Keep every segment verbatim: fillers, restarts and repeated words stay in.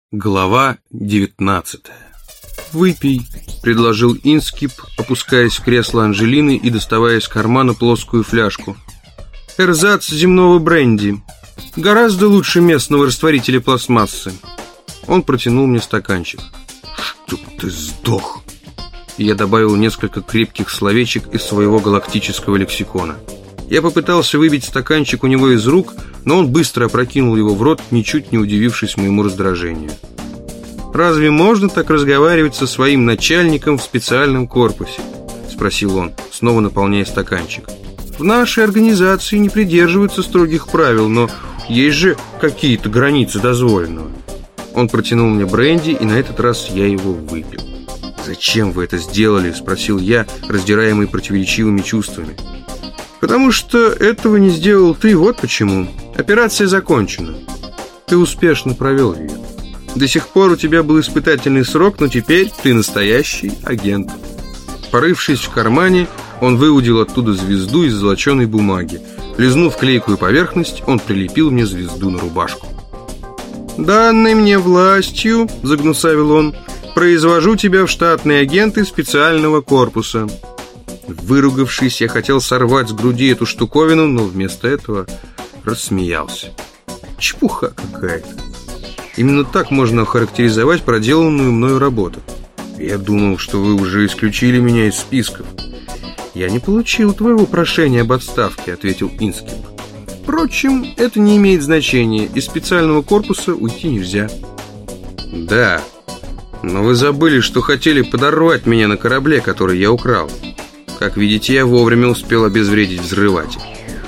Глава девятнадцатая. «Выпей», — предложил Инскип, опускаясь в кресло Анжелины и доставая из кармана плоскую фляжку. «Эрзац земного бренди. Гораздо лучше местного растворителя пластмассы». Он протянул мне стаканчик. «Чтоб ты сдох!» И я добавил несколько крепких словечек из своего галактического лексикона. Я попытался выбить стаканчик у него из рук, но он быстро опрокинул его в рот, ничуть не удивившись моему раздражению. «Разве можно так разговаривать со своим начальником в специальном корпусе?» — спросил он, снова наполняя стаканчик. «В нашей организации не придерживаются строгих правил, но есть же какие-то границы дозволенного». Он протянул мне бренди, и на этот раз я его выпил. «Зачем вы это сделали?» — спросил я, раздираемый противоречивыми чувствами. «Потому что этого не сделал ты, вот почему. Операция закончена. Ты успешно провел ее. До сих пор у тебя был испытательный срок, но теперь ты настоящий агент». Порывшись в кармане, он выудил оттуда звезду из золоченой бумаги. Лизнув клейкую поверхность, он прилепил мне звезду на рубашку. «Данной мне властью, — загнусавил он, — произвожу тебя в штатные агенты специального корпуса». Выругавшись, я хотел сорвать с груди эту штуковину, но вместо этого рассмеялся. Чепуха какая-то. Именно так можно охарактеризовать проделанную мною работу. Я думал, что вы уже исключили меня из списков. «Я не получил твоего прошения об отставке», — ответил Инскип. «Впрочем, это не имеет значения. Из специального корпуса уйти нельзя». «Да, но вы забыли, что хотели подорвать меня на корабле, который я украл. Как видите, я вовремя успел обезвредить взрыватель».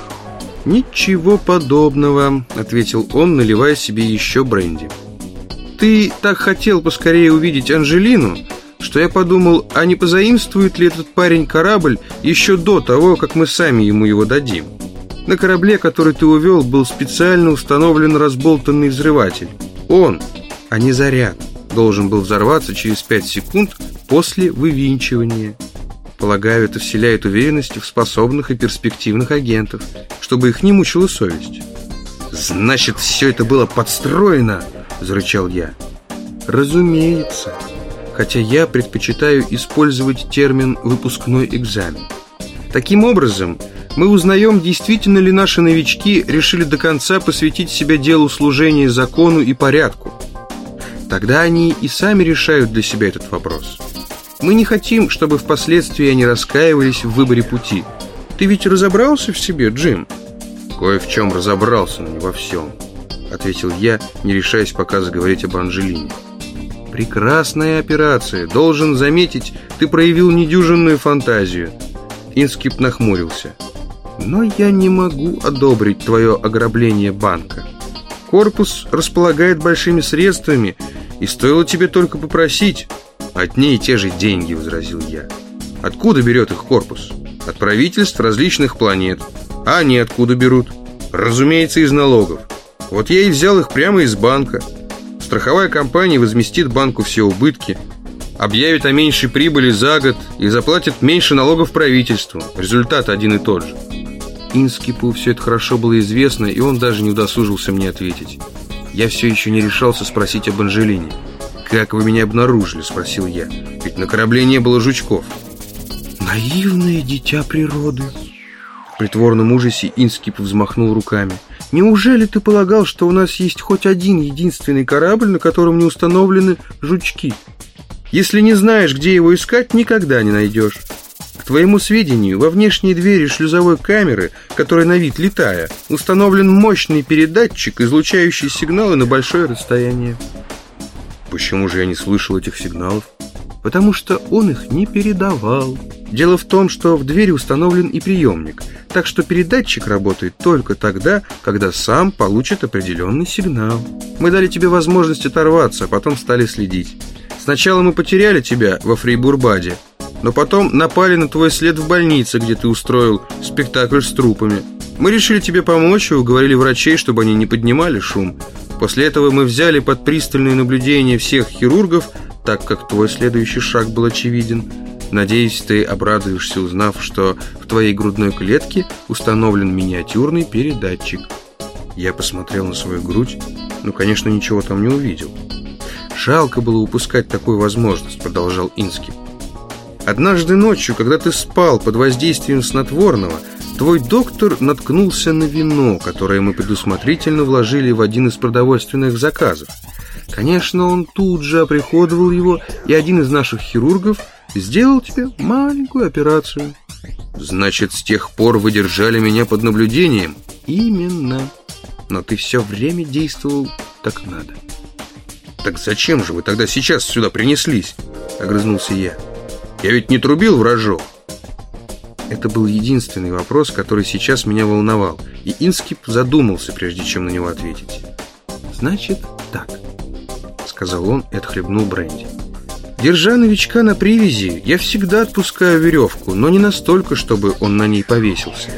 «Ничего подобного», — ответил он, наливая себе еще бренди. «Ты так хотел поскорее увидеть Анжелину, что я подумал, а не позаимствует ли этот парень корабль еще до того, как мы сами ему его дадим. На корабле, который ты увел, был специально установлен разболтанный взрыватель. Он, а не заряд, должен был взорваться через пять секунд после вывинчивания. Полагаю, это вселяет уверенность в способных и перспективных агентов, чтобы их не мучила совесть». «Значит, все это было подстроено!» — зарычал я. «Разумеется, хотя я предпочитаю использовать термин «выпускной экзамен». Таким образом, мы узнаем, действительно ли наши новички решили до конца посвятить себя делу служения закону и порядку. Тогда они и сами решают для себя этот вопрос. Мы не хотим, чтобы впоследствии они раскаивались в выборе пути. Ты ведь разобрался в себе, Джим?» «Кое в чем разобрался, но не во всем», — ответил я, не решаясь пока заговорить об Анжелине. «Прекрасная операция. Должен заметить, ты проявил недюжинную фантазию». Инскип нахмурился. «Но я не могу одобрить твое ограбление банка. Корпус располагает большими средствами, и стоило тебе только попросить». «Одни и те же деньги», — возразил я. «Откуда берет их корпус? От правительств различных планет. А они откуда берут? Разумеется, из налогов. Вот я и взял их прямо из банка. Страховая компания возместит банку все убытки, объявит о меньшей прибыли за год и заплатит меньше налогов правительству. Результат один и тот же». Инскипу все это хорошо было известно, и он даже не удосужился мне ответить. Я все еще не решался спросить об Анжелине. «Как вы меня обнаружили?» — спросил я. «Ведь на корабле не было жучков». «Наивное дитя природы!» В притворном ужасе Инскип взмахнул руками. «Неужели ты полагал, что у нас есть хоть один единственный корабль, на котором не установлены жучки? Если не знаешь, где его искать, никогда не найдешь. К твоему сведению, во внешней двери шлюзовой камеры, которая на вид летая, установлен мощный передатчик, излучающий сигналы на большое расстояние». «Почему же я не слышал этих сигналов?» «Потому что он их не передавал. Дело в том, что в двери установлен и приемник, так что передатчик работает только тогда, когда сам получит определенный сигнал. Мы дали тебе возможность оторваться, а потом стали следить. Сначала мы потеряли тебя во Фрейбурбаде, но потом напали на твой след в больнице, где ты устроил спектакль с трупами. Мы решили тебе помочь и уговорили врачей, чтобы они не поднимали шум. После этого мы взяли под пристальное наблюдение всех хирургов, так как твой следующий шаг был очевиден. Надеюсь, ты обрадуешься, узнав, что в твоей грудной клетке установлен миниатюрный передатчик». Я посмотрел на свою грудь, но, конечно, ничего там не увидел. Жалко было упускать такую возможность, продолжал Инскип. Однажды ночью, когда ты спал под воздействием снотворного, твой доктор наткнулся на вино, которое мы предусмотрительно вложили в один из продовольственных заказов. Конечно, он тут же оприходовал его, и один из наших хирургов сделал тебе маленькую операцию. Значит, с тех пор вы держали меня под наблюдением? Именно. Но ты все время действовал как надо. Так зачем же вы тогда сейчас сюда принеслись? Огрызнулся я. Я ведь не трубил в рожок. Это был единственный вопрос, который сейчас меня волновал, и Инскип задумался, прежде чем на него ответить. Значит, так, сказал он и отхлебнул бренди. Держа новичка на привязи, я всегда отпускаю веревку, но не настолько, чтобы он на ней повесился.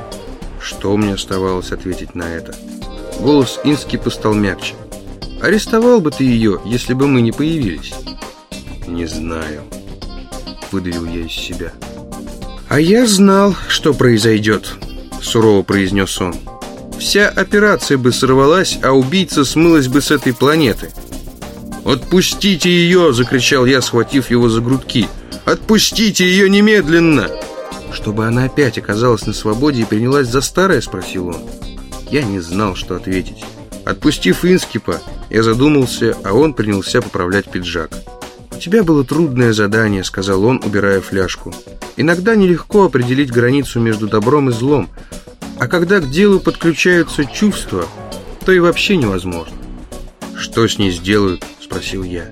Что мне оставалось ответить на это? Голос Инскипа стал мягче. Арестовал бы ты ее, если бы мы не появились? Не знаю, выдавил я из себя. А я знал, что произойдет, сурово произнес он. Вся операция бы сорвалась, а убийца смылась бы с этой планеты. «Отпустите ее!» — закричал я, схватив его за грудки. «Отпустите ее немедленно!» «Чтобы она опять оказалась на свободе и принялась за старое?» — спросил он. Я не знал, что ответить. Отпустив Инскипа, я задумался, а он принялся поправлять пиджак. «У тебя было трудное задание», — сказал он, убирая фляжку. «Иногда нелегко определить границу между добром и злом, а когда к делу подключаются чувства, то и вообще невозможно». «Что с ней сделают?» — спросил я.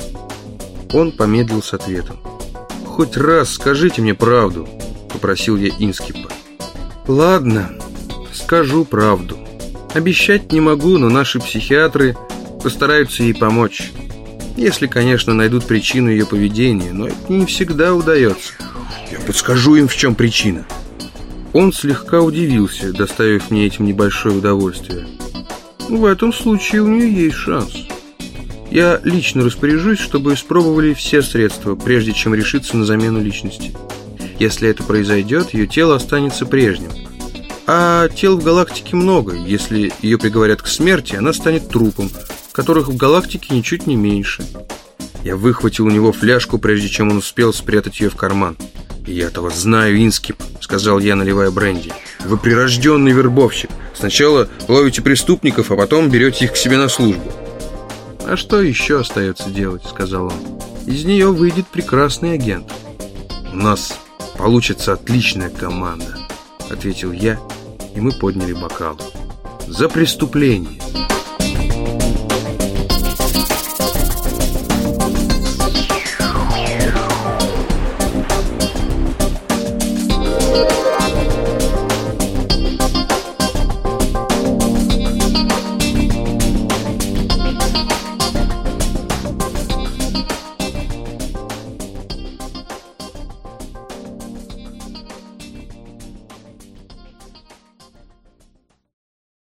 Он помедлил с ответом. «Хоть раз скажите мне правду», — попросил я Инскипа. «Ладно, скажу правду. Обещать не могу, но наши психиатры постараются ей помочь. Если, конечно, найдут причину ее поведения, но это не всегда удается. Я подскажу им, в чем причина». Он слегка удивился, доставив мне этим небольшое удовольствие. «В этом случае у нее есть шанс. Я лично распоряжусь, чтобы испробовали все средства, прежде чем решиться на замену личности. Если это произойдет, ее тело останется прежним. А тел в галактике много. Если ее приговорят к смерти, она станет трупом, которых в галактике ничуть не меньше». Я выхватил у него фляжку, прежде чем он успел спрятать ее в карман. «Я-то вас знаю, Инскип», — сказал я, наливая бренди. «Вы прирожденный вербовщик. Сначала ловите преступников, а потом берете их к себе на службу». «А что еще остается делать?» — сказал он. «Из нее выйдет прекрасный агент». «У нас получится отличная команда», — ответил я, и мы подняли бокалы. «За преступление!»